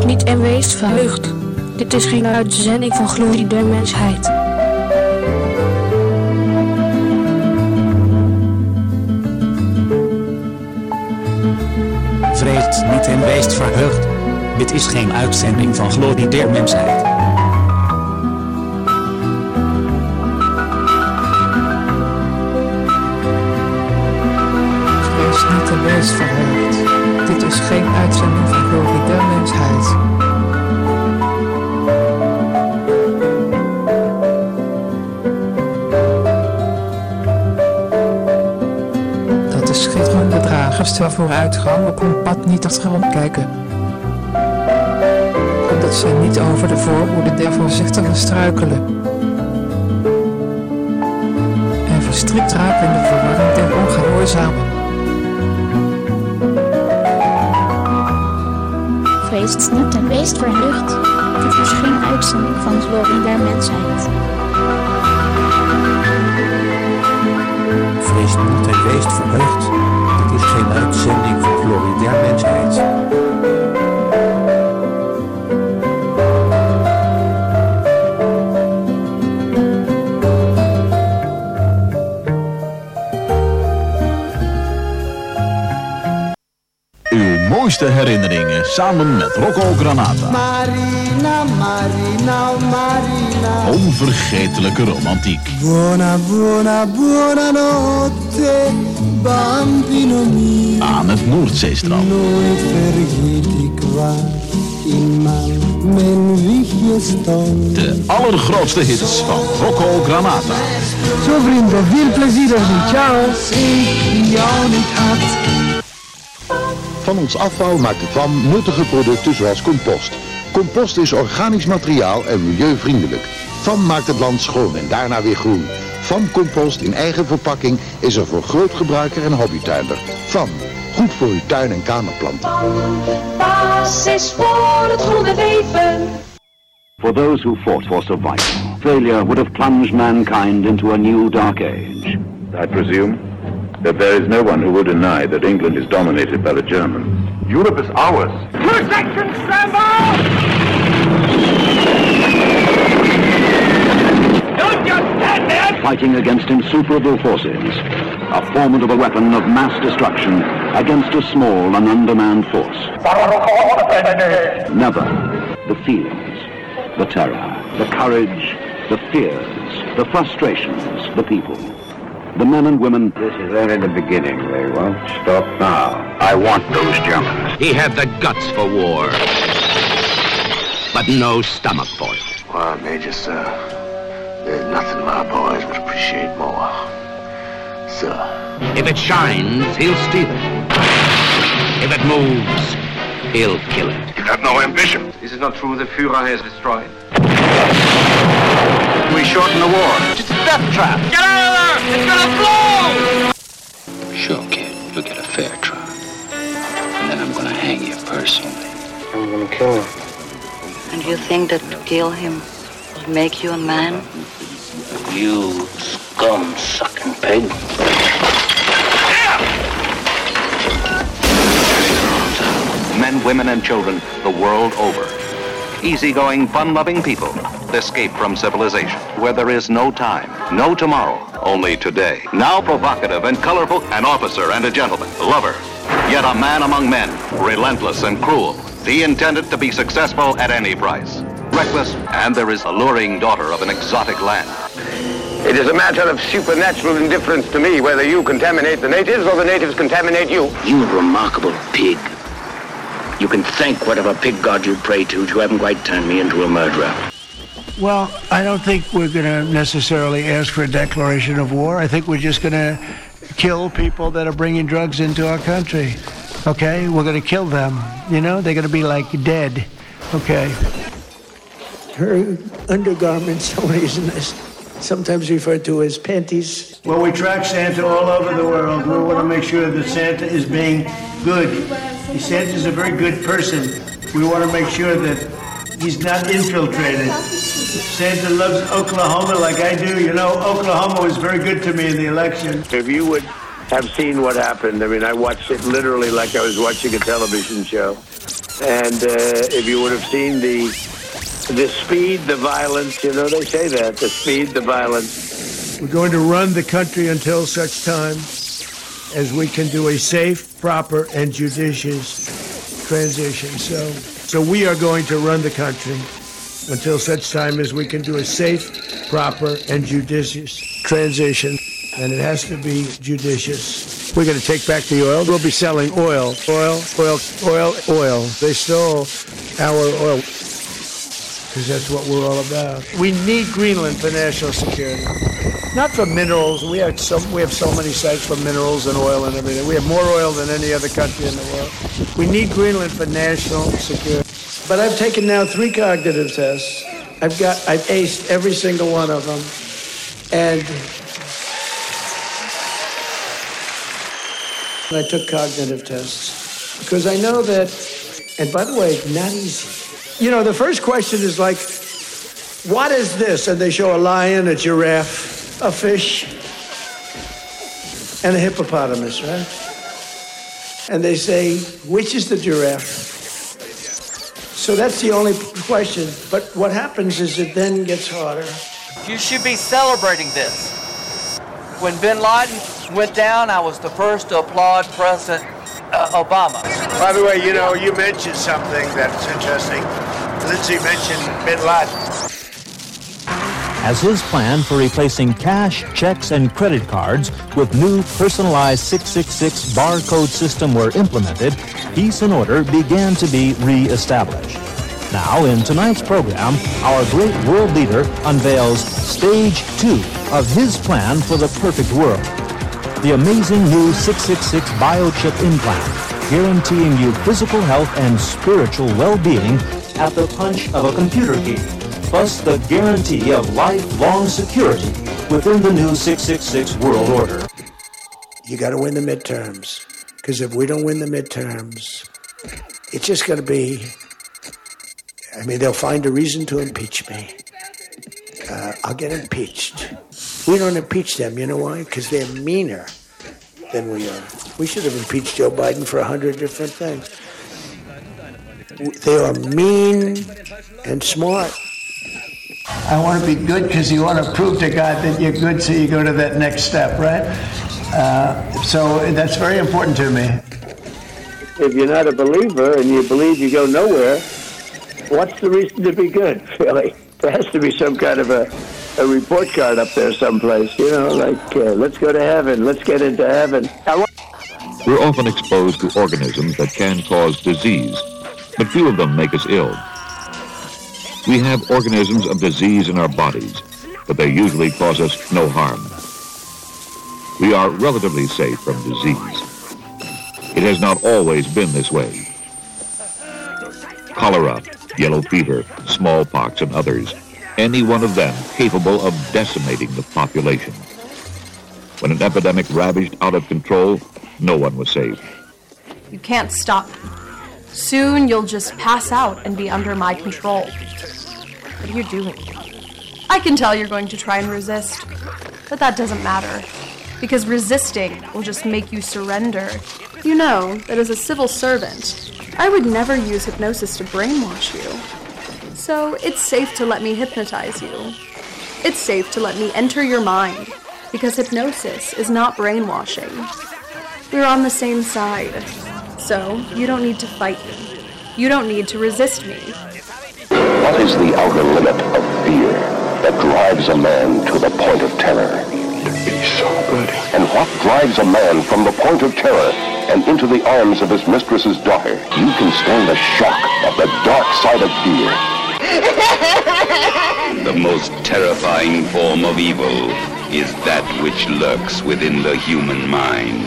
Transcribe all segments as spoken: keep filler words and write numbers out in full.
Vrees niet en wees verheugd. Dit is geen uitzending van Glorie der Mensheid. Vrees niet en wees verheugd. Dit is geen uitzending van Glorie der Mensheid. Vrees niet en wees verheugd. Dit is geen uitzending van Glorie der Mensheid. Dat de schitterende dragers ter vooruitgang op hun pad niet achterom kijken. Omdat zij niet over de voorhoede der voorzichtigen struikelen. En verstrikt raken in de verwarring der ongehoorzamen. Vreest niet en wees verheugd. Dit is geen uitzending van Glorie der Mensheid. Vrees niet en wees verheugd. Dit is geen uitzending van Glorie der Mensheid. Mooiste herinneringen samen met Rocco Granata. Marina, Marina, Marina. Onvergetelijke romantiek. Buona, buona, buonanotte, bambino mio. Aan het Noordzeestrand. Nooit vergeet ik waar in mijn wiegje stond. De allergrootste hits van Rocco Granata. Zo vrienden, veel plezier niet. Ciao. Ik jou niet had. Van ons afval maakt de V A M nuttige producten zoals compost. Compost is organisch materiaal en milieuvriendelijk. V A M maakt het land schoon en daarna weer groen. V A M compost in eigen verpakking is er voor grootgebruiker en hobbytuinder. V A M, goed voor uw tuin- en kamerplanten. Basis voor het groene leven. For those who fought for survival, failure would have plunged mankind into a new dark age. I presume that there is no one who will deny that England is dominated by the Germans. Europe is ours. Protection, stand Don't just stand there! Fighting against insuperable forces, a formidable weapon of mass destruction against a small and undermanned force. Never the feelings, the terror, the courage, the fears, the frustrations, the people. The men and women. This is only the beginning. They won't stop now. I want those Germans. He had the guts for war, but no stomach for it. Well, Major, sir, there's nothing my boys would appreciate more. Sir. If it shines, he'll steal it. If it moves, he'll kill it. You have no ambition. Is it not true the Führer has destroyed? We shorten the war. It's a death trap. Get out of there! It's gonna blow! Sure, kid. You'll get a fair trial. And then I'm gonna hang you personally. I'm gonna kill him. And you think that to kill him will make you a man? You scum-sucking pig. Men, women, and children the world over. Easygoing, fun-loving people escape from civilization, where there is no time, no tomorrow, only today. Now provocative and colorful, an officer and a gentleman, lover, yet a man among men, relentless and cruel. He intended to be successful at any price. Reckless, and there is alluring daughter of an exotic land. It is a matter of supernatural indifference to me whether you contaminate the natives or the natives contaminate you. You remarkable pig. You can thank whatever pig god you pray to, you haven't quite turned me into a murderer. Well, I don't think we're going to necessarily ask for a declaration of war. I think we're just going to kill people that are bringing drugs into our country. Okay? We're going to kill them. You know, they're going to be like dead. Okay? Her undergarments, sometimes referred to as panties. Well, we track Santa all over the world. We want to make sure that Santa is being good. Santa's a very good person. We want to make sure that he's not infiltrated. Santa loves Oklahoma like I do. You know, Oklahoma was very good to me in the election. If you would have seen what happened, I mean, I watched it literally like I was watching a television show. And uh, if you would have seen the the speed, the violence, you know, they say that, the speed, the violence. We're going to run the country until such time as we can do a safe, proper, and judicious transition. So, so we are going to run the country until such time as we can do a safe, proper, and judicious transition. And it has to be judicious. We're going to take back the oil. We'll be selling oil, oil, oil, oil, oil. They stole our oil because that's what we're all about. We need Greenland for national security, not for minerals. We have so we have so many sites for minerals and oil and everything. We have more oil than any other country in the world. We need Greenland for national security. But I've taken now three cognitive tests. I've got I've aced every single one of them, and I took cognitive tests because I know that, and by the way, not easy. You know, the first question is like, what is this? And they show a lion, a giraffe, a fish, and a hippopotamus, right? And they say, which is the giraffe? So that's the only question. But what happens is it then gets harder. You should be celebrating this. When bin Laden went down, I was the first to applaud President uh, Obama. By the way, you know, you mentioned something that's interesting. Lindsay mentioned bin Laden. As his plan for replacing cash, checks, and credit cards with new personalized six six six barcode system were implemented, peace and order began to be re-established. Now, in tonight's program, our great world leader unveils stage two of his plan for the perfect world. The amazing new six six six biochip implant, guaranteeing you physical health and spiritual well-being at the punch of a computer key, plus the guarantee of lifelong security within the new six six six world order. You got to win the midterms, because if we don't win the midterms, it's just going to be, I mean, they'll find a reason to impeach me. Uh, I'll get impeached. We don't impeach them, you know why? Because they're meaner than we are. We should have impeached Joe Biden for a hundred different things. They are mean and smart. I want to be good because you want to prove to God that you're good, so you go to that next step, right? Uh, so that's very important to me. If you're not a believer and you believe you go nowhere, what's the reason to be good, really? There has to be some kind of a, a report card up there someplace, you know, like, uh, let's go to heaven, let's get into heaven. We're often exposed to organisms that can cause disease, but few of them make us ill. We have organisms of disease in our bodies, but they usually cause us no harm. We are relatively safe from disease. It has not always been this way. Cholera, yellow fever, smallpox, and others, any one of them capable of decimating the population. When an epidemic ravaged out of control, no one was safe. You can't stop me. Soon you'll just pass out and be under my control. What are you doing? I can tell you're going to try and resist, but that doesn't matter, because resisting will just make you surrender. You know that as a civil servant, I would never use hypnosis to brainwash you. So it's safe to let me hypnotize you. It's safe to let me enter your mind, because hypnosis is not brainwashing. We're on the same side, so you don't need to fight me. You don't need to resist me. What is the outer limit of fear that drives a man to the point of terror? It'd be so good. And what drives a man from the point of terror and into the arms of his mistress's daughter? You can stand the shock of the dark side of fear. The most terrifying form of evil is that which lurks within the human mind.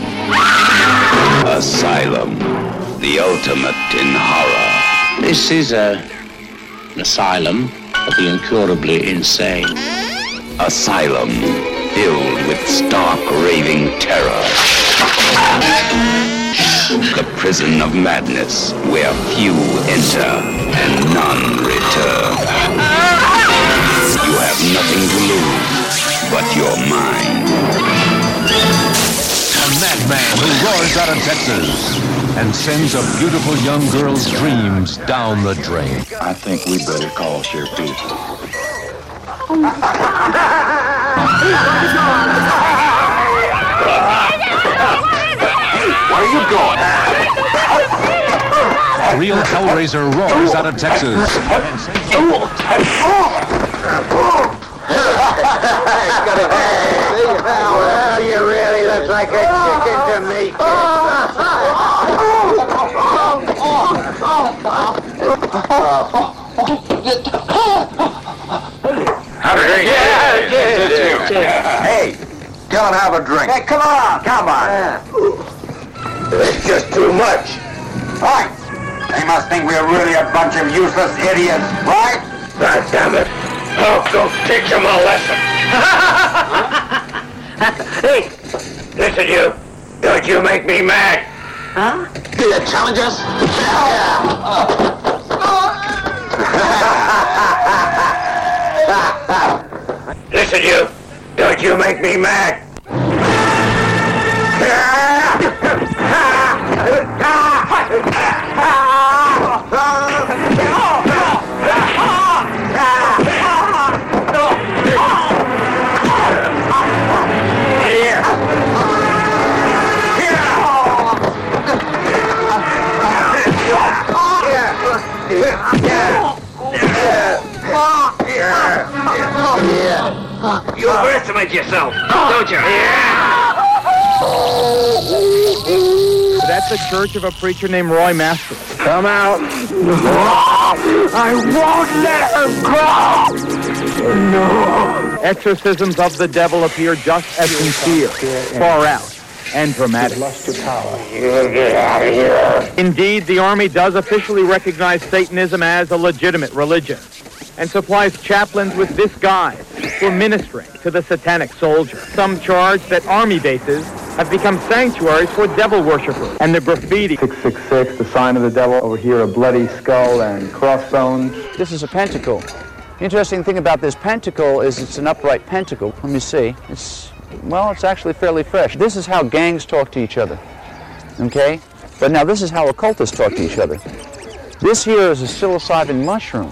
Asylum, the ultimate in horror. This is a, an asylum for the incurably insane. Asylum, filled with stark, raving terror. The prison of madness, where few enter and none return. You have nothing to lose but your mind. A madman who roars out of Texas and sends a beautiful young girl's dreams down the drain. I think we better call Sheriff Peterson. Where are you going? Real Hellraiser roars out of Texas. Well, you really look like a chicken to me, Have a drink. Yeah, yeah, yeah. Hey, come and have a drink. Hey, come on, come on. It's just too much. Right. They must think we're really a bunch of useless idiots, right? God damn it. I'll go teach them a lesson. Hey, listen you. Don't you make me mad. Huh? Do you challenge us? Listen you. Don't you make me mad. You overestimate yourself, don't you? That's the church of a preacher named Roy Masters. Come out. I won't let her go. No. Exorcisms of the devil appear just as sincere, far out, and dramatic. Lust to power. You get out of here. Indeed, the Army does officially recognize Satanism as a legitimate religion and supplies chaplains with this guide for ministering to the satanic soldier. Some charge that Army bases have become sanctuaries for devil worshippers, and the graffiti. six six six, the sign of the devil. Over here, a bloody skull and crossbones. This is a pentacle. The interesting thing about this pentacle is it's an upright pentacle. Let me see. It's, well, it's actually fairly fresh. This is how gangs talk to each other, okay? But now this is how occultists talk to each other. This here is a psilocybin mushroom.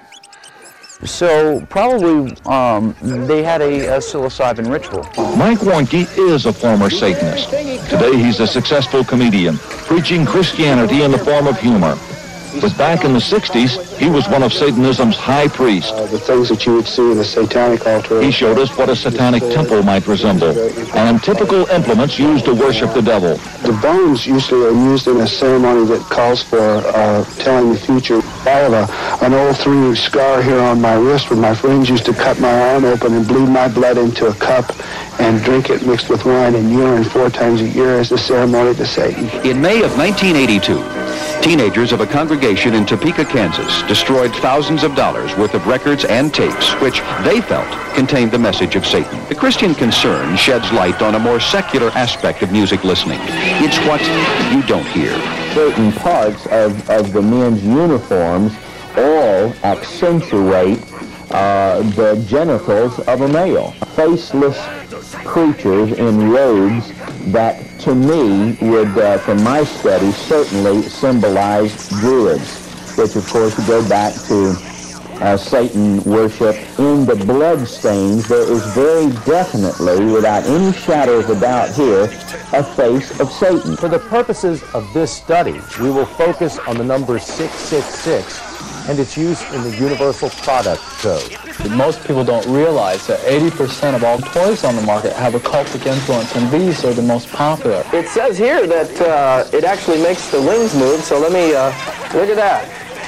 So probably um, they had a, a psilocybin ritual. Mike Warnke is a former Satanist. Today he's a successful comedian, preaching Christianity in the form of humor. But back in the sixties, he was one of Satanism's high priests. Uh, the things that you would see in a satanic altar. He showed us what a satanic temple might resemble, and typical implements used to worship the devil. The bones usually are used in a ceremony that calls for uh, telling the future. I have a, an old three-inch scar here on my wrist where my friends used to cut my arm open and bleed my blood into a cup and drink it mixed with wine and urine four times a year as a ceremony to Satan. In May of nineteen eighty-two, teenagers of a congregation in Topeka, Kansas, destroyed thousands of dollars worth of records and tapes, which they felt contained the message of Satan. The Christian Concern sheds light on a more secular aspect of music listening. It's what you don't hear. Certain parts of, of the men's uniforms all accentuate uh, the genitals of a male. Faceless creatures in robes that, to me, would, uh, from my study, certainly symbolize druids, which, of course, go back to uh, Satan worship. In the bloodstains, there is very definitely, without any shadow of a doubt here, a face of Satan. For the purposes of this study, we will focus on the number six six six and its use in the Universal Product Code. Most people don't realize that eighty percent of all toys on the market have occultic influence, and these are the most popular. It says here that uh, it actually makes the wings move, so let me, uh, look at that.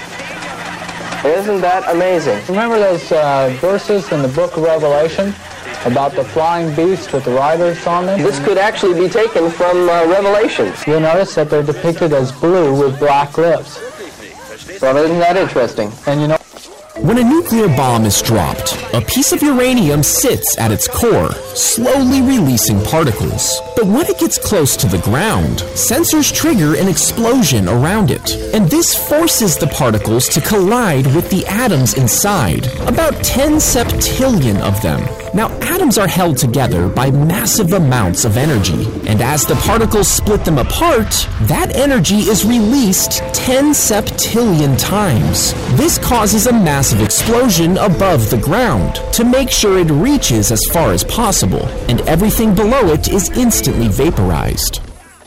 Isn't that amazing? Remember those uh, verses in the book of Revelation about the flying beast with the riders on them? This could actually be taken from uh, Revelations. You'll notice that they're depicted as blue with black lips. Well, isn't that interesting? And you know, when a nuclear bomb is dropped, a piece of uranium sits at its core, slowly releasing particles. But when it gets close to the ground, sensors trigger an explosion around it, and this forces the particles to collide with the atoms inside, about ten septillion of them. Now, atoms are held together by massive amounts of energy, and as the particles split them apart, that energy is released ten septillion times. This causes a massive explosion above the ground to make sure it reaches as far as possible, and everything below it is instantly vaporized.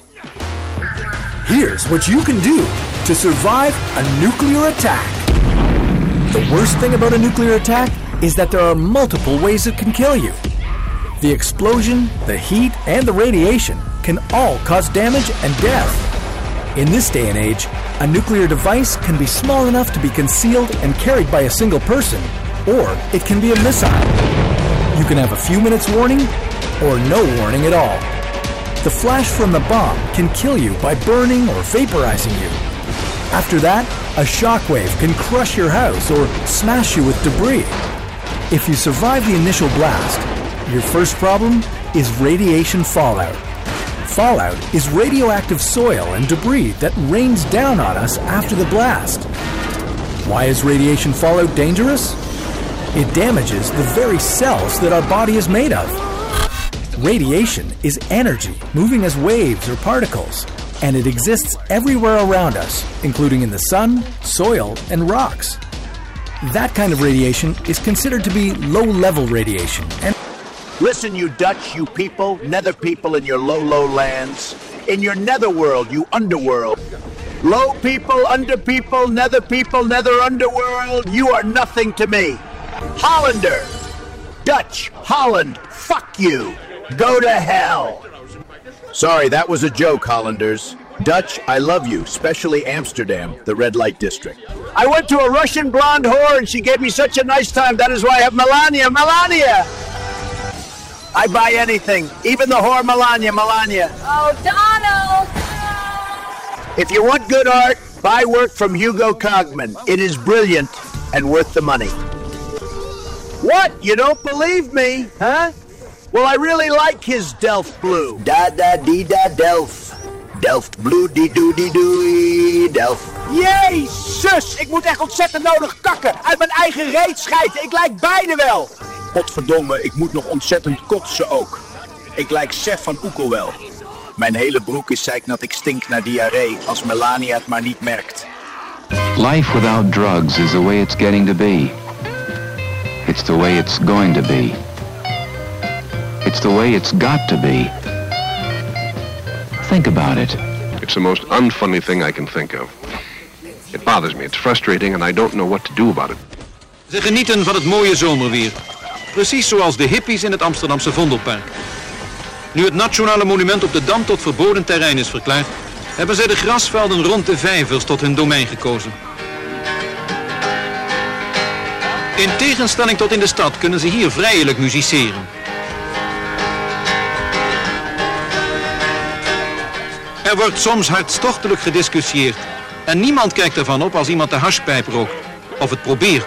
Here's what you can do to survive a nuclear attack. The worst thing about a nuclear attack is that there are multiple ways it can kill you. The explosion, the heat, and the radiation can all cause damage and death. In this day and age, a nuclear device can be small enough to be concealed and carried by a single person, or it can be a missile. You can have a few minutes warning, or no warning at all. The flash from the bomb can kill you by burning or vaporizing you. After that, a shockwave can crush your house or smash you with debris. If you survive the initial blast, your first problem is radiation fallout. Fallout is radioactive soil and debris that rains down on us after the blast. Why is radiation fallout dangerous? It damages the very cells that our body is made of. Radiation is energy moving as waves or particles, and it exists everywhere around us, including in the sun, soil, and rocks. That kind of radiation is considered to be low-level radiation. And listen, you Dutch, you people, nether people in your low, low lands, in your netherworld, you underworld. Low people, under people, nether people, nether underworld, you are nothing to me. Hollander, Dutch, Holland, fuck you. Go to hell. Sorry, that was a joke, Hollanders. Dutch, I love you, especially Amsterdam, the red light district. I went to a Russian blonde whore and she gave me such a nice time. That is why I have Melania. Melania! I buy anything, even the whore Melania. Melania. Oh, Donald! If you want good art, buy work from Hugo Cogman. It is brilliant and worth the money. What? You don't believe me, huh? Well, I really like his Delft Blue. Da-da-dee-da Delft. Delft Blue, die-doe-die-doei, Delft. Jezus, ik moet echt ontzettend nodig kakken. Uit mijn eigen reet schijten. Ik lijk beide wel. Godverdomme, ik moet nog ontzettend kotsen ook. Ik lijk Sef van Oekel wel. Mijn hele broek is zeiknat, ik stink naar diarree. Als Melania het maar niet merkt. Life without drugs is the way it's getting to be. It's the way it's going to be. It's the way it's got to be. Think about it. It's the most unfunny thing I can think of. It bothers me, it's frustrating, and I don't know what to do about it. Ze genieten van het mooie zomerweer. Precies zoals de hippies in het Amsterdamse Vondelpark. Nu het nationale monument op de Dam tot verboden terrein is verklaard, hebben zij de grasvelden rond de vijvers tot hun domein gekozen. In tegenstelling tot in de stad kunnen ze hier vrijelijk musiceren. Er wordt soms hartstochtelijk gediscussieerd en niemand kijkt ervan op als iemand de hashpijp rookt of het probeert.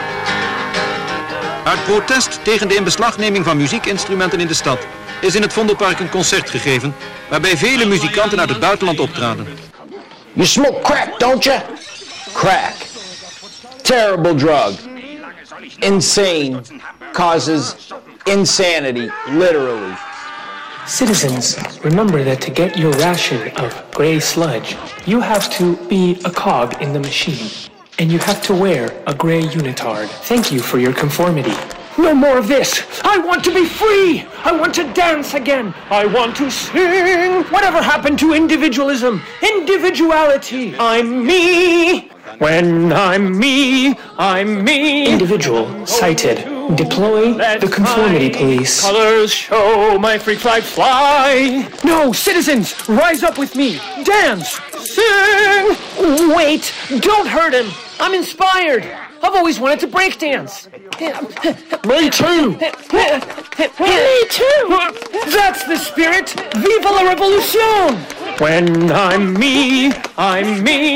Uit protest tegen de inbeslagneming van muziekinstrumenten in de stad is in het Vondelpark een concert gegeven waarbij vele muzikanten uit het buitenland optraden. You smoke crack, don't you? Crack. Terrible drug. Insane. Causes insanity, literally. Citizens, remember that to get your ration of gray sludge, you have to be a cog in the machine. And you have to wear a gray unitard. Thank you for your conformity. No more of this! I want to be free! I want to dance again! I want to sing! Whatever happened to individualism? Individuality! I'm me! When I'm me, I'm me! Individual cited. Deploy the conformity police. Colors show my freak flag fly! No, citizens! Rise up with me! Dance! Sing! Wait! Don't hurt him! I'm inspired! I've always wanted to break dance! Me too! Me too! That's the spirit! Viva la revolution! When I'm me, I'm me!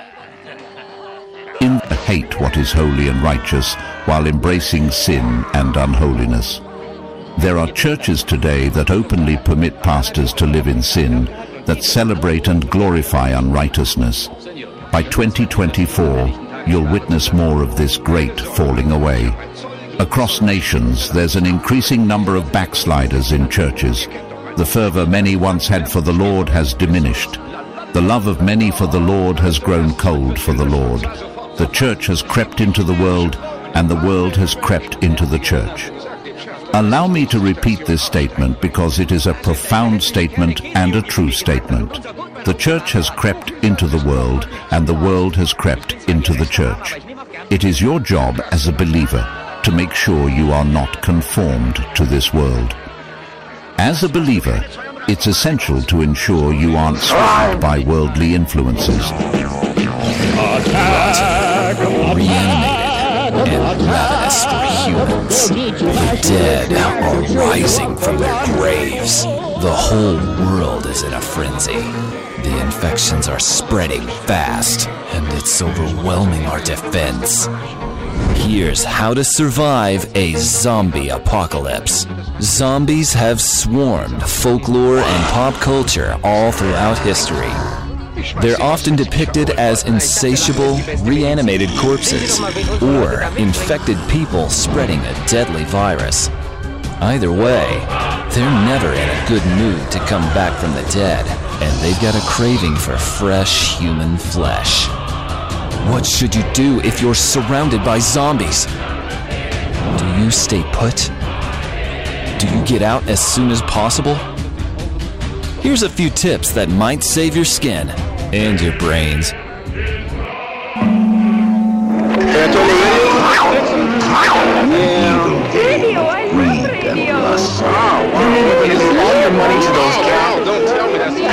Hate what is holy and righteous while embracing sin and unholiness. There are churches today that openly permit pastors to live in sin, that celebrate and glorify unrighteousness. By twenty twenty-four, you'll witness more of this great falling away. Across nations, there's an increasing number of backsliders in churches. The fervor many once had for the Lord has diminished. The love of many for the Lord has grown cold for the Lord. The church has crept into the world, and the world has crept into the church. Allow me to repeat this statement because it is a profound statement and a true statement. The church has crept into the world, and the world has crept into the church. It is your job as a believer to make sure you are not conformed to this world. As a believer, it's essential to ensure you aren't swayed by worldly influences. Reanimated and ravenous for humans. The dead are rising from their graves. The whole world is in a frenzy. The infections are spreading fast, and it's overwhelming our defense. Here's how to survive a zombie apocalypse. Zombies have swarmed folklore and pop culture all throughout history. They're often depicted as insatiable, reanimated corpses, or infected people spreading a deadly virus. Either way, they're never in a good mood to come back from the dead, and they've got a craving for fresh human flesh. What should you do if you're surrounded by zombies? Do you stay put? Do you get out as soon as possible? Here's a few tips that might save your skin and your brains. Greed and lust. Give all your money to those cats. Don't tell me that's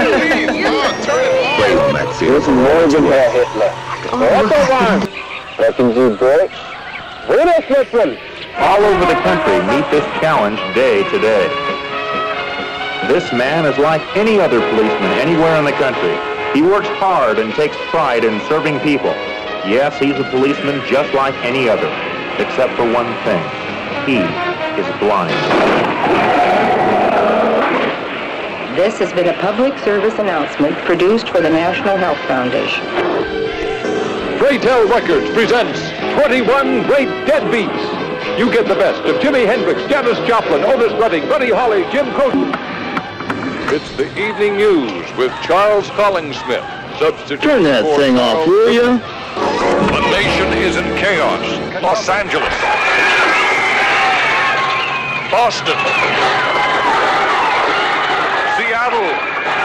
Brave Maxfield. Here's some more than Herr Hitler. Reckons you break? Widerschlitzen! All over the country meet this challenge day to day. This man is like any other policeman anywhere in the country. He works hard and takes pride in serving people. Yes, he's a policeman just like any other, except for one thing. He is blind. This has been a public service announcement produced for the National Health Foundation. Fraytel Records presents twenty-one Great Deadbeats. You get the best of Jimi Hendrix, Janis Joplin, Otis Redding, Buddy Holly, Jim Croce. It's the evening news with Charles Collingsmith. Substitute. Turn that thing off, will you? The nation is in chaos. Los Angeles. Boston. Seattle.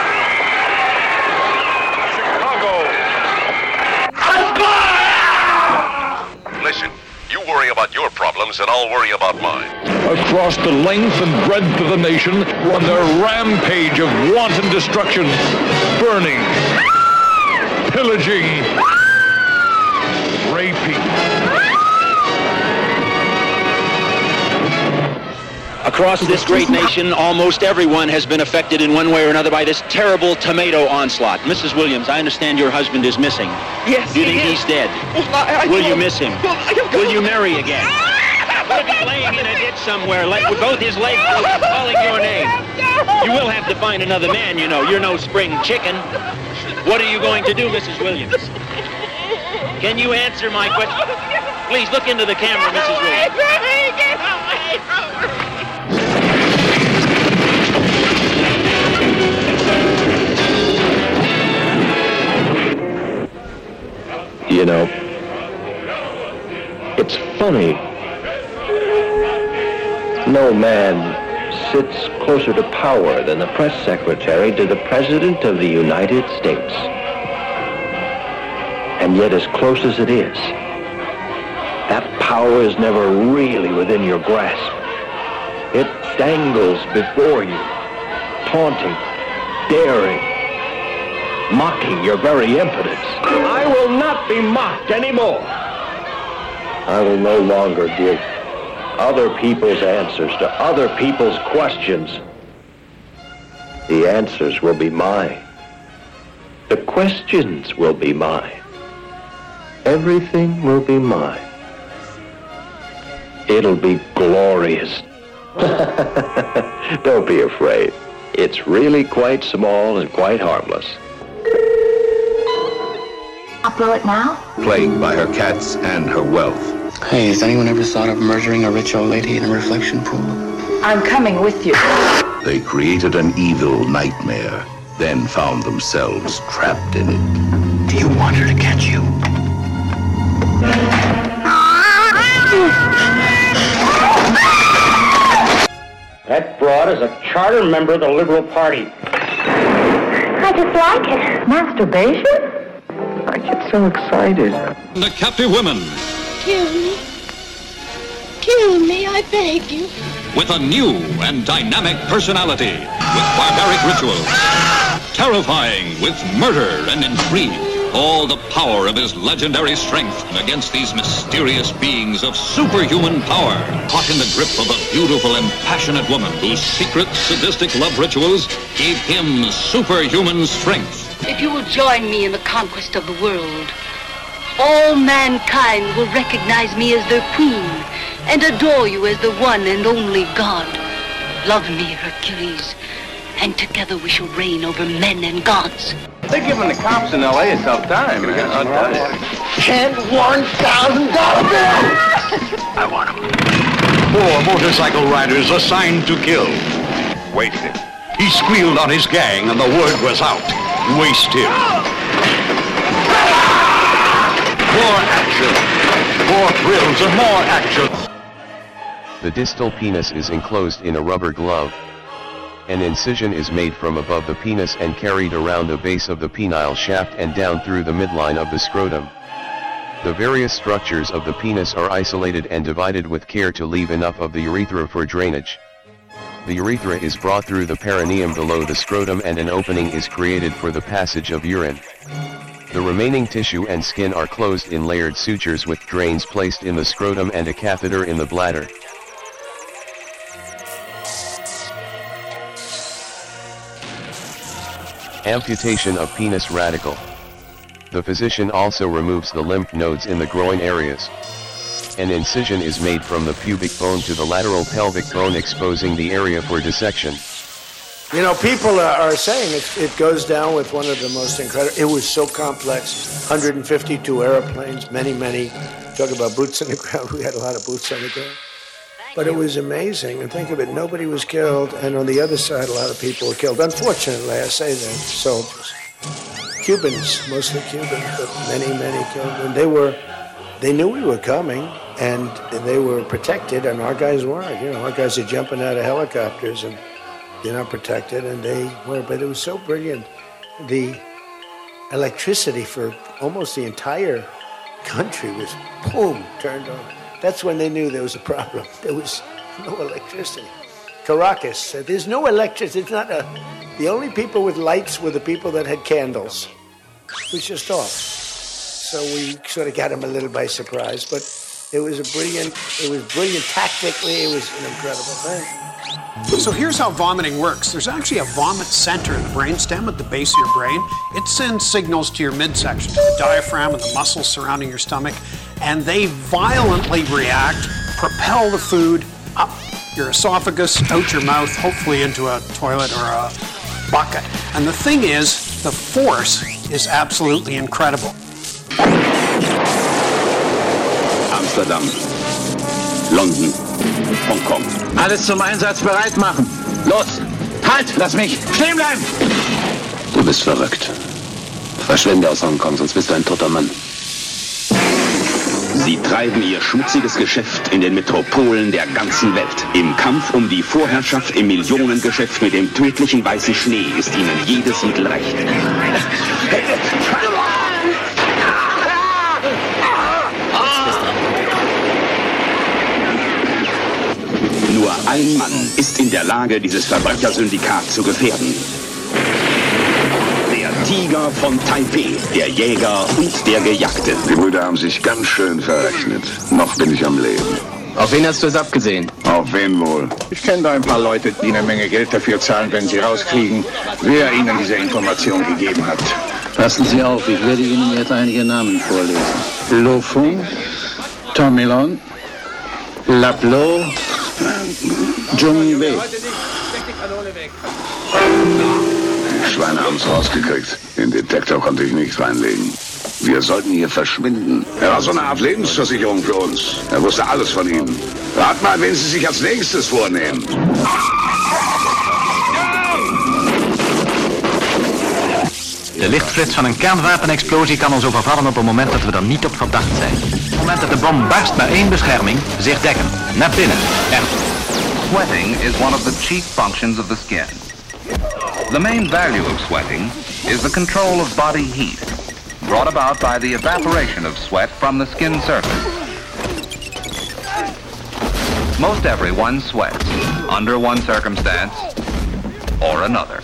Listen, you worry about your problems and I'll worry about mine. Across the length and breadth of the nation on their rampage of wanton destruction, burning, pillaging, raping. Across this great nation, almost everyone has been affected in one way or another by this terrible tomato onslaught. Missus Williams, I understand your husband is missing. Yes, Do you think he he's dead? Well, I, I Will you told- miss him? Well, I- Will you marry again? Will he be laying in a ditch somewhere, like with both his legs out, calling your name? You will have to find another man, you know. You're no spring chicken. What are you going to do, Missus Williams? Can you answer my question? Please look into the camera, Missus Williams. Get away from me! You know, it's funny. No man sits closer to power than the press secretary to the President of the United States. And yet, as close as it is, that power is never really within your grasp. It dangles before you, taunting, daring, mocking your very impotence. I will not be mocked anymore. I will no longer give other people's answers to other people's questions. The answers will be mine. The questions will be mine. Everything will be mine. It'll be glorious. Don't be afraid. It's really quite small and quite harmless. I'll blow it now. Plagued by her cats and her wealth. Hey, has anyone ever thought of murdering a rich old lady in a reflection pool? I'm coming with you. They created an evil nightmare, then found themselves trapped in it. Do you want her to catch you? That broad is a charter member of the Liberal Party. I just like it. Masturbation? I get so excited. The captive women. Kill me. Kill me, I beg you. With a new and dynamic personality. With barbaric rituals. Terrifying with murder and intrigue. All the power of his legendary strength against these mysterious beings of superhuman power. Caught in the grip of a beautiful and passionate woman whose secret sadistic love rituals gave him superhuman strength. If you will join me in the conquest of the world, all mankind will recognize me as their queen and adore you as the one and only God. Love me, Hercules, and together we shall reign over men and gods. They're giving the cops in L A a tough time, man. I'll tell you. Ten one thousand dollar bill. I want them. Four motorcycle riders assigned to kill. Waited. He squealed on his gang and the word was out. Waste him. More action. More thrills and more action. The distal penis is enclosed in a rubber glove. An incision is made from above the penis and carried around the base of the penile shaft and down through the midline of the scrotum. The various structures of the penis are isolated and divided with care to leave enough of the urethra for drainage. The urethra is brought through the perineum below the scrotum and an opening is created for the passage of urine. The remaining tissue and skin are closed in layered sutures with drains placed in the scrotum and a catheter in the bladder. Amputation of penis radical. The physician also removes the lymph nodes in the groin areas. An incision is made from the pubic bone to the lateral pelvic bone, exposing the area for dissection. You know, people are, are saying it, it goes down with one of the most incredible. It was so complex. one hundred fifty-two airplanes, many, many. Talk about boots on the ground. We had a lot of boots on the ground. But it was amazing. And think of it, nobody was killed. And on the other side, a lot of people were killed. Unfortunately, I say that, soldiers. Cubans, mostly Cubans, but many, many killed. And they were, they knew we were coming, and they were protected, and our guys weren't. You know, our guys are jumping out of helicopters, and they're not protected, and they were. But it was so brilliant. The electricity for almost the entire country was, boom, turned on. That's when they knew there was a problem. There was no electricity. Caracas said, there's no electricity. It's not a... The only people with lights were the people that had candles. It was just off. So we sort of got them a little by surprise. But it was a brilliant... It was brilliant tactically. It was an incredible thing. So here's how vomiting works. There's actually a vomit center in the brainstem at the base of your brain. It sends signals to your midsection, to the diaphragm and the muscles surrounding your stomach, and they violently react, propel the food up your esophagus, out your mouth, hopefully into a toilet or a bucket. And the thing is, the force is absolutely incredible. Amsterdam, London, Hongkong. Alles zum Einsatz bereit machen. Los! Halt! Lass mich! Stehen bleiben! Du bist verrückt. Verschwinde aus Hongkong, sonst bist du ein toter Mann. Sie treiben ihr schmutziges Geschäft in den Metropolen der ganzen Welt. Im Kampf um die Vorherrschaft im Millionengeschäft mit dem tödlichen weißen Schnee ist ihnen jedes Mittel recht. Nur ein Mann ist in der Lage, dieses Verbrechersyndikat zu gefährden. Der Tiger von Taipei, der Jäger und der Gejagte. Die Brüder haben sich ganz schön verrechnet. Noch bin ich am Leben. Auf wen hast du es abgesehen? Auf wen wohl? Ich kenne da ein paar Leute, die eine Menge Geld dafür zahlen, wenn sie rauskriegen, wer ihnen diese Information gegeben hat. Passen Sie auf, ich werde Ihnen jetzt einige Namen vorlesen. Lo Fong, Tomilon, Laplo, Jung Wei. Die Schweine haben es rausgekriegt. Den Detektor konnte ich nicht reinlegen. Wir sollten hier verschwinden. Er war so eine Art Lebensversicherung für uns. Er wusste alles von ihnen. Rat mal, wen sie sich als nächstes vornehmen. De lichtflits van een kernwapenexplosie kan ons overvallen op het moment dat we er niet op verdacht zijn. Op het moment dat de bom barst maar één bescherming, zich dekken. Naar binnen. Er. Sweating is one of the chief functions of the skin. The main value of sweating is the control of body heat, brought about by the evaporation of sweat from the skin surface. Most everyone sweats, under one circumstance or another.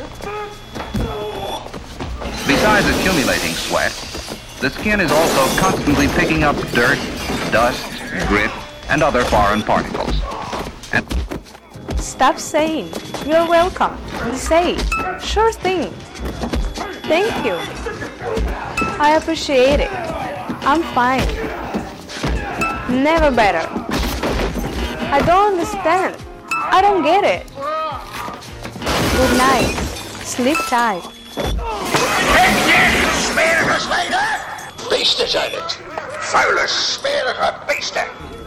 Besides accumulating sweat, the skin is also constantly picking up dirt, dust, grit, and other foreign particles. And Stop saying, "You're welcome." Say, "Sure thing." Thank you. I appreciate it. I'm fine. Never better. I don't understand. I don't get it. Good night. Sleep tight. Smerige slijder! Beesten zijn het. Vuile, smerige beesten.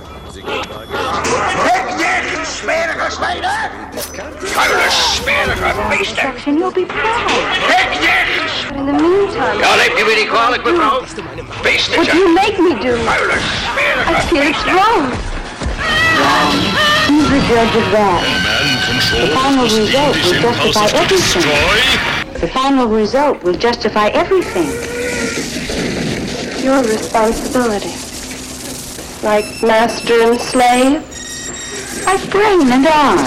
Hek dicht, smerige slijder! Vuile, smerige beesten. You'll be proud. Hek dicht! But in the meantime... Ja, neemt u weer niet kwalijk, mevrouw? Beesten What do zijn you make me do? vuile, smerige I feel it's beesten. wrong. Wrong. Who's the judge of that? The final result will justify everything. The final result will justify everything. Your responsibility. Like master and slave? Like brain and arm.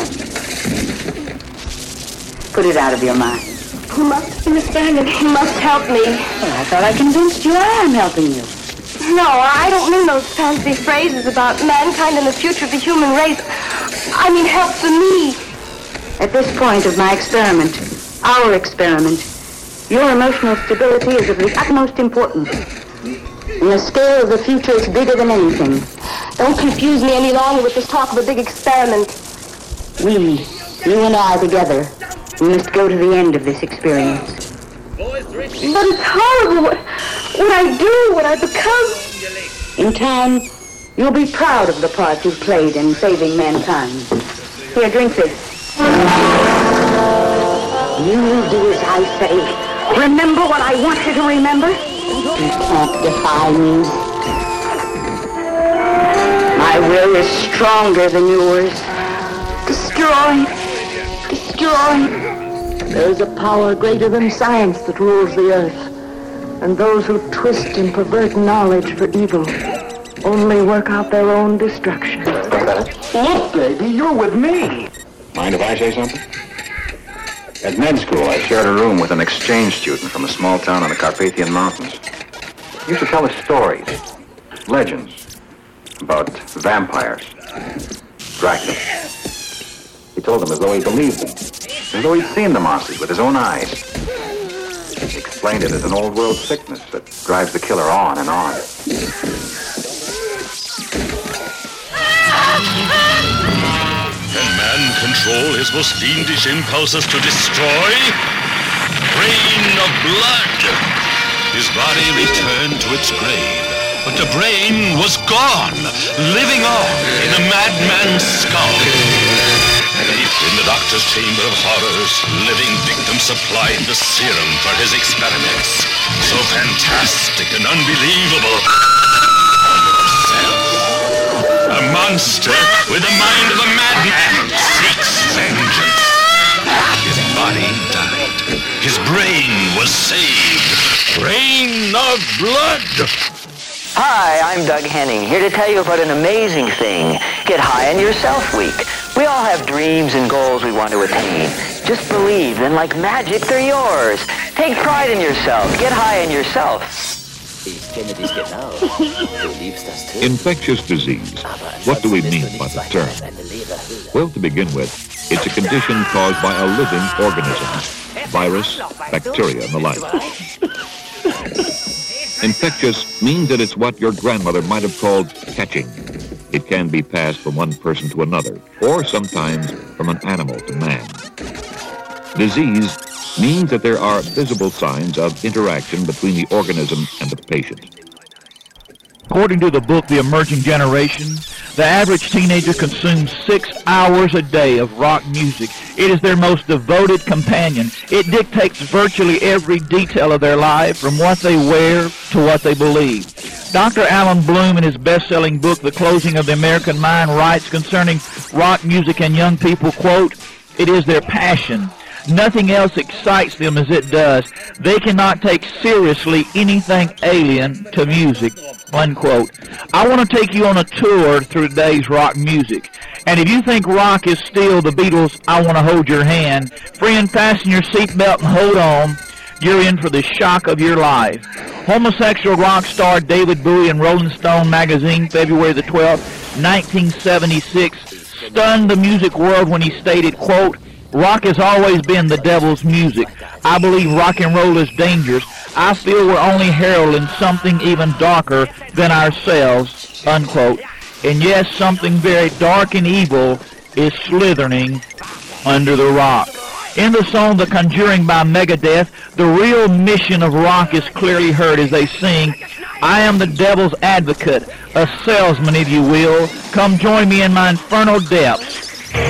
Put it out of your mind. You must understand and you must help me. Well, I thought I convinced you I am helping you. No, I don't mean those fancy phrases about mankind and the future of the human race. I mean help for me. At this point of my experiment, our experiment, your emotional stability is of the utmost importance. And the scale of the future is bigger than anything. Don't confuse me any longer with this talk of a big experiment. We, you and I together, we must go to the end of this experience. But it's horrible what, what I do, what I become. In time, you'll be proud of the part you've played in saving mankind. Here, drink this. You do as I say. Remember what I want you to remember? You can't defy me. My will is stronger than yours. Destroy. Destroy. There is a power greater than science that rules the earth. And those who twist and pervert knowledge for evil only work out their own destruction. Look, baby, you're with me. Mind if I say something? At med school, I shared a room with an exchange student from a small town in the Carpathian Mountains. He used to tell us stories, legends, about vampires, Dracula. He told them as though he believed them, as though he'd seen the monsters with his own eyes. He explained it as an old world sickness that drives the killer on and on. Can man control his most fiendish impulses to destroy? Brain of blood! His body returned to its grave, but the brain was gone, living on in a madman's skull. Deep in the doctor's chamber of horrors, living victims supplied the serum for his experiments. So fantastic and unbelievable. A monster with the mind of a madman seeks vengeance. His body died. His brain was saved. Brain of blood. Hi, I'm Doug Henning, here to tell you about an amazing thing. Get High on Yourself Week. We all have dreams and goals we want to attain. Just believe, then like magic, they're yours. Take pride in yourself. Get high on yourself. Infectious disease. What do we mean by the term? Well, to begin with, it's a condition caused by a living organism, virus, bacteria, and the like. Infectious means that it's what your grandmother might have called catching. It can be passed from one person to another, or sometimes from an animal to man. Disease means that there are visible signs of interaction between the organism and the patient. According to the book, The Emerging Generation, the average teenager consumes six hours a day of rock music. It is their most devoted companion. It dictates virtually every detail of their life, from what they wear to what they believe. Doctor Alan Bloom, in his best-selling book, The Closing of the American Mind, writes concerning rock music and young people, quote, "It is their passion. Nothing else excites them as it does. They cannot take seriously anything alien to music," unquote. I want to take you on a tour through today's rock music. And if you think rock is still the Beatles' "I Want to Hold Your Hand," friend, fasten your seatbelt and hold on. You're in for the shock of your life. Homosexual rock star David Bowie in Rolling Stone magazine, February the twelfth, nineteen seventy-six, stunned the music world when he stated, quote, "Rock has always been the devil's music. I believe rock and roll is dangerous. I feel we're only heralding something even darker than ourselves," unquote. And yes, something very dark and evil is slithering under the rock. In the song The Conjuring by Megadeth, the real mission of rock is clearly heard as they sing, "I am the devil's advocate, a salesman if you will. Come join me in my infernal depths."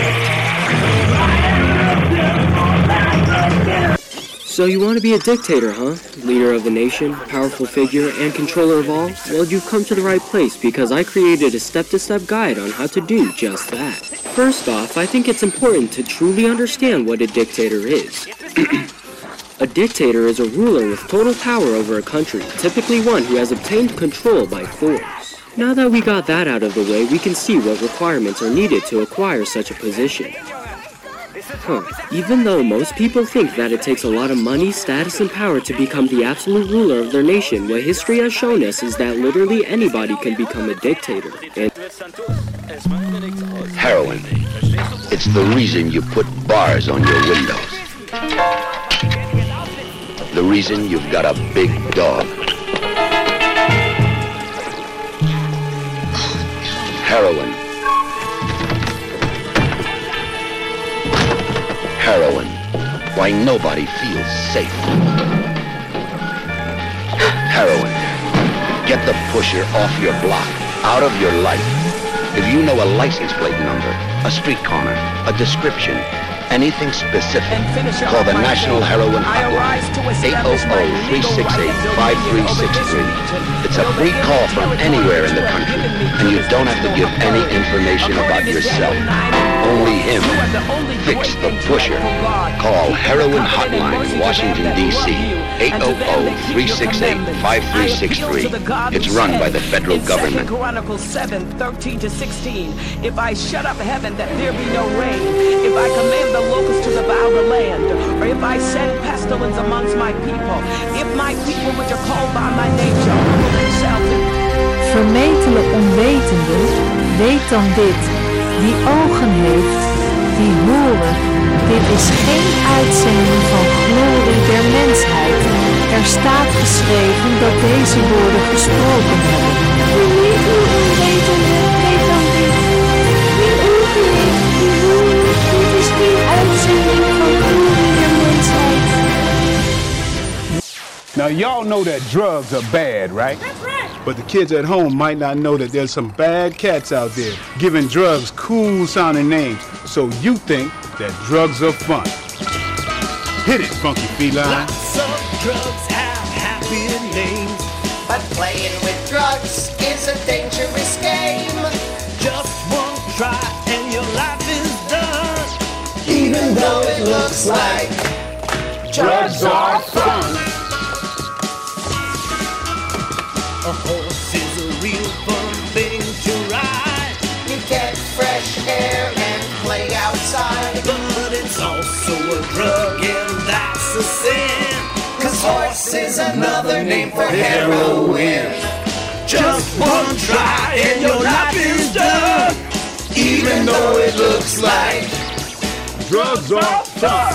So you want to be a dictator, huh? Leader of the nation, powerful figure, and controller of all? Well, you've come to the right place because I created a step-to-step guide on how to do just that. First off, I think it's important to truly understand what a dictator is. A dictator is a ruler with total power over a country, typically one who has obtained control by force. Now that we got that out of the way, we can see what requirements are needed to acquire such a position. Huh. Even though most people think that it takes a lot of money, status, and power to become the absolute ruler of their nation, what history has shown us is that literally anybody can become a dictator. And Heroin. It's the reason you put bars on your windows. The reason you've got a big dog. Heroin. Heroin. Why nobody feels safe. Heroin. Get the pusher off your block, out of your life. If you know a license plate number, a street corner, a description, anything specific, call the National Heroin Hotline, eight hundred, three six eight, five three six three. It's a free call from anywhere in the country, and you don't have to give any information about yourself. Only him. Fix the pusher. Call Heroin Hotline, Washington, D C, eight hundred, three six eight, five three six three. It's run by the federal government. Chronicles seven, thirteen to sixteen. If I shut up heaven that there be no rain, if I command the locusts to devour the land, or if I send pestilence amongst my people, if my people which are called by my name shall humble themselves and... Vermetele onwetende, weet dan dit. Die ogen heeft, die horen. Dit is geen uitzending van glorie der mensheid. Er staat geschreven dat deze woorden gesproken hebben. Die niet onwetende, weet dan dit. Die ogen heeft, die horen. Dit is geen uitzending van glorie der mensheid. Now y'all know that drugs are bad, right? That's right. But the kids at home might not know that there's some bad cats out there giving drugs cool-sounding names, so you think that drugs are fun. Hit it, funky feline. Lots of drugs have happy names, but playing with drugs is a dangerous game. Just one try and your life is done, even though it looks like drugs are fun. A horse is a real fun thing to ride. You get fresh air and play outside. But it's also a drug and that's a sin. Cause horse is another name for heroin. Just one try and your life is done, even though it looks like drugs are fun.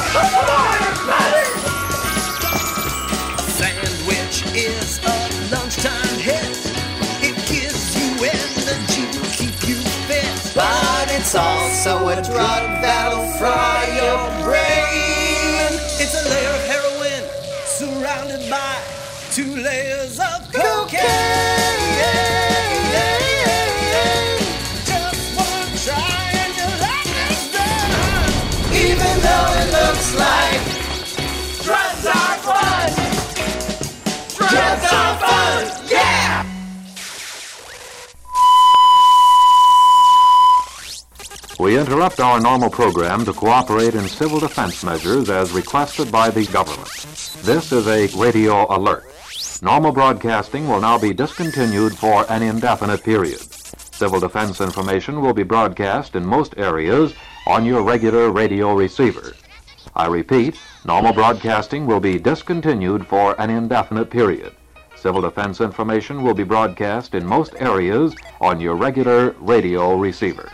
Sandwich is a lunchtime hit. It gives you energy, keep you fit. But it's also a drug that'll fry your brain. It's a layer of heroin surrounded by two layers of cocaine. Just one try and your life is done. Even though it looks like drugs are fun. Drugs are fun, yeah! We interrupt our normal program to cooperate in civil defense measures as requested by the government. This is a radio alert. Normal broadcasting will now be discontinued for an indefinite period. Civil defense information will be broadcast in most areas on your regular radio receiver. I repeat, normal broadcasting will be discontinued for an indefinite period. Civil defense information will be broadcast in most areas on your regular radio receiver.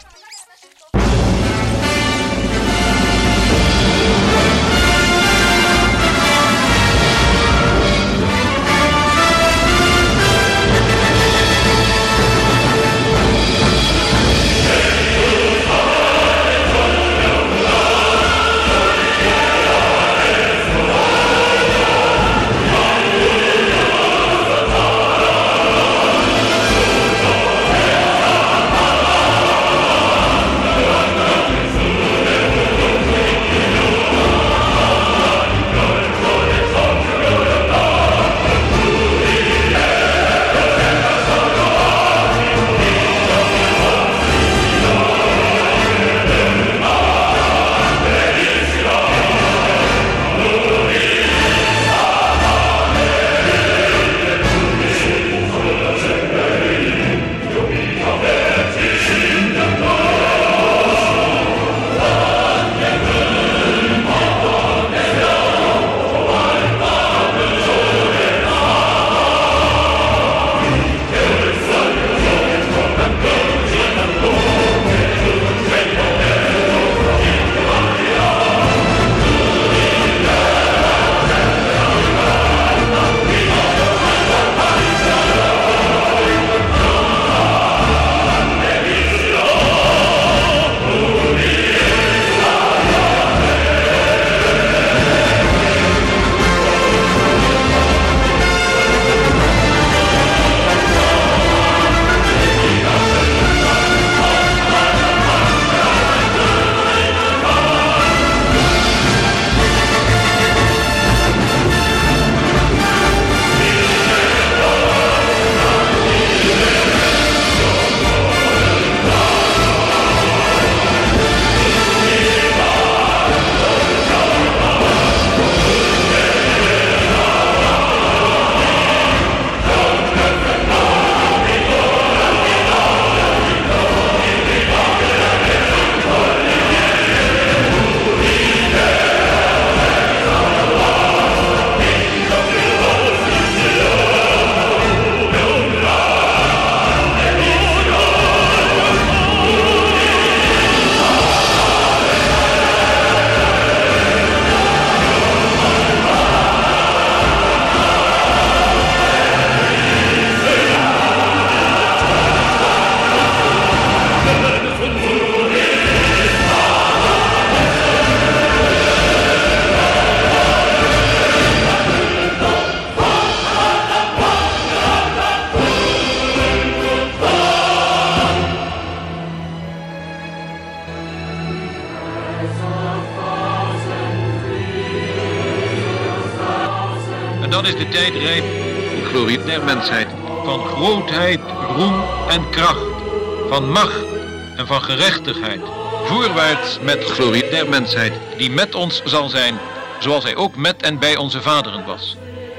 dan is de tijd rijp voor glorie der mensheid. Van grootheid, roem en kracht. Van macht en van gerechtigheid. Voorwaarts met glorie der mensheid, die met ons zal zijn, zoals hij ook met en bij onze vaderen was.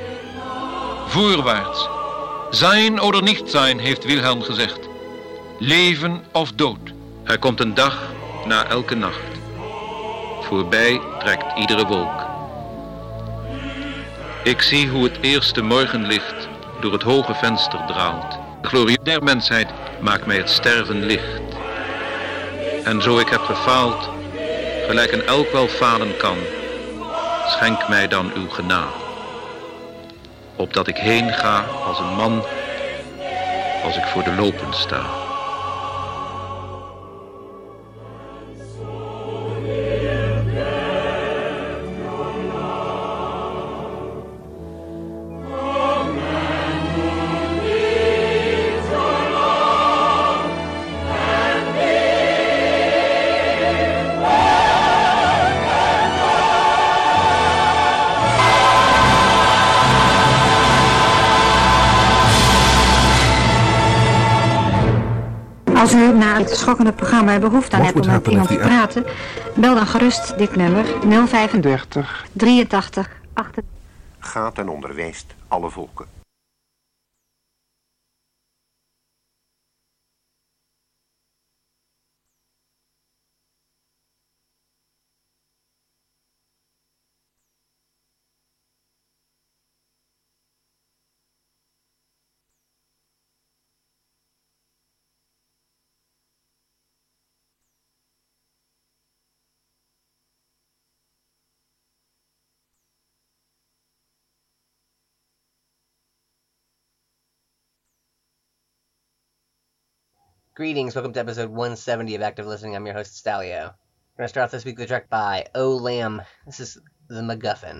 Voorwaarts. Zijn oder niet zijn, heeft Wilhelm gezegd. Leven of dood. Er komt een dag na elke nacht. Voorbij trekt iedere wolk. Ik zie hoe het eerste morgenlicht door het hoge venster draalt. De glorie der mensheid maakt mij het sterven licht. En zo ik heb gefaald, gelijk een elk wel falen kan, schenk mij dan uw genade. Opdat ik heen ga als een man, als ik voor de lopen sta. Als u na het schokkende programma behoefte aan hebt om met iemand te praten, bel dan gerust dit nummer nul vijfendertig drieëntachtig achtentachtig. Gaat en onderwijst alle volken. Greetings, welcome to episode one seventy of Active Listening. I'm your host, Stalio. We're going to start off this week with a track by Oh Lamb. This is The MacGuffin.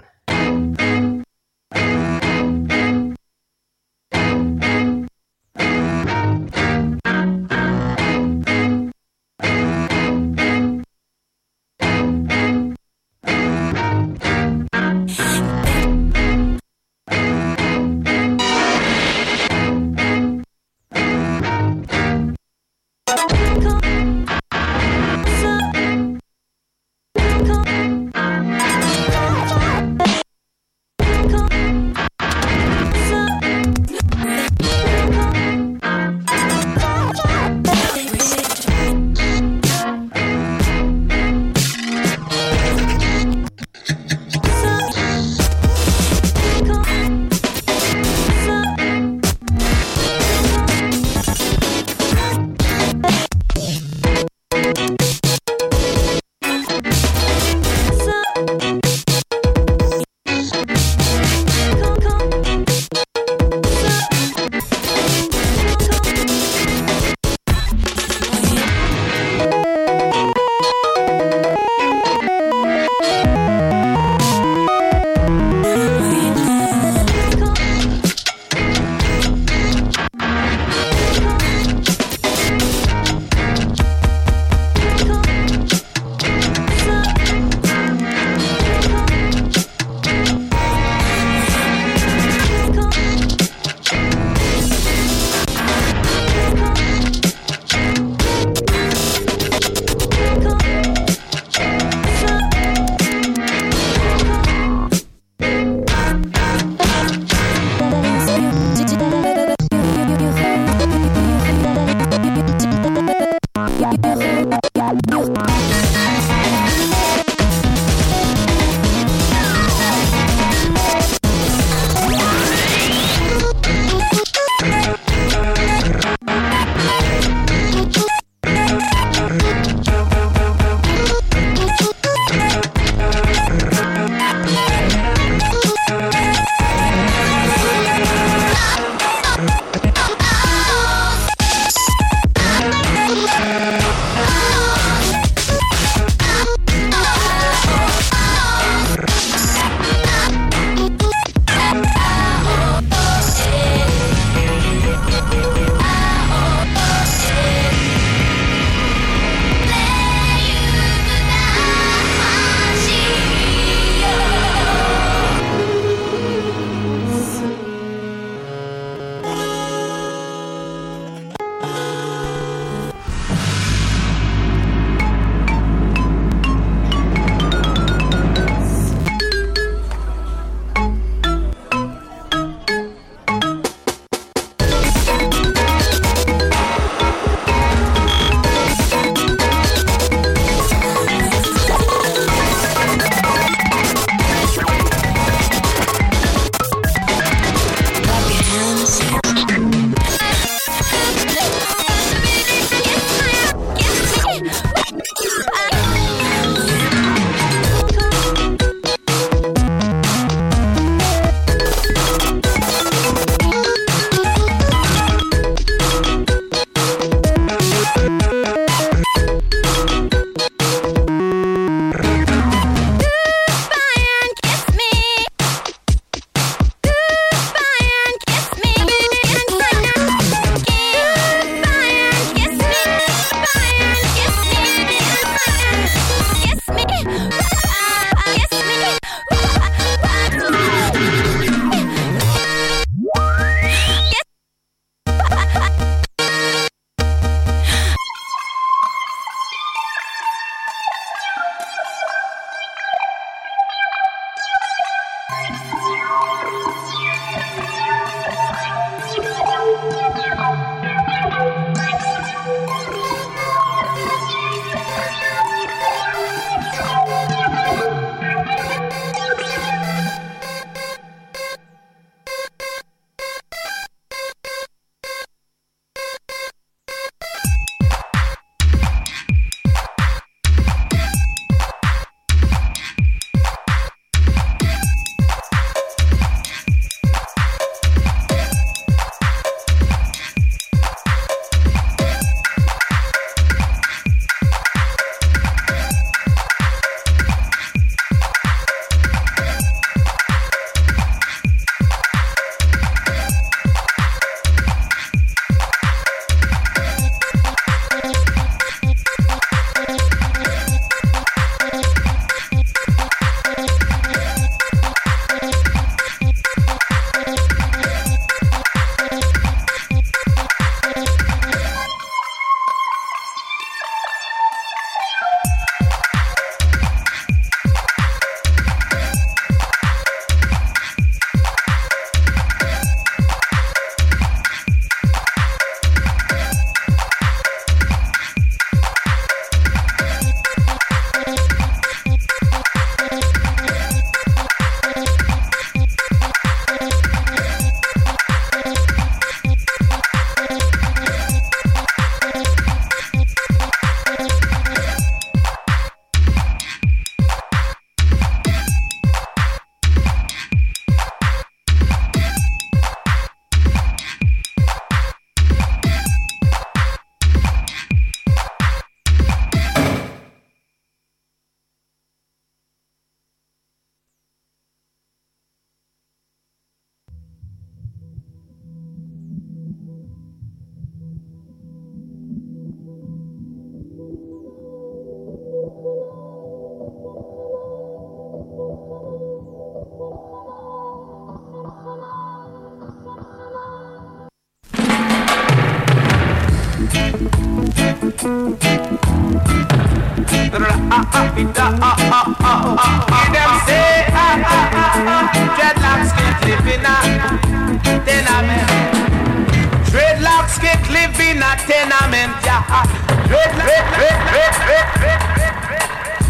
Dreadlocks can't live in a tenement. Dreadlocks can't live in a tenement. Yeah. Dread, dread, dread, dread, dread, dread, dread, dread.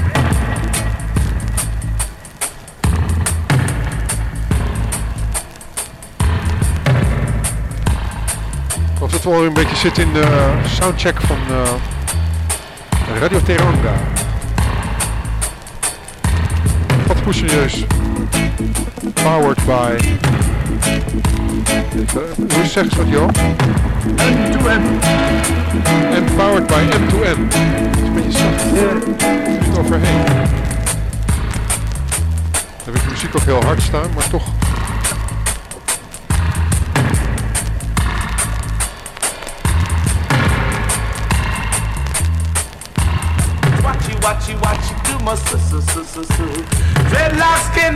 Als het wel een beetje zit in de soundcheck van uh, Radio Teranga. Wat hoe serieus. Powered by. Hoe zeg je dat, joh? M to M. En powered by M to M. Dat is een beetje zacht. Er zit overheen. Dan heb ik de muziek ook heel hard staan, maar toch. Watch you, watch you, watch you do my su su su su su. Dreadlocks can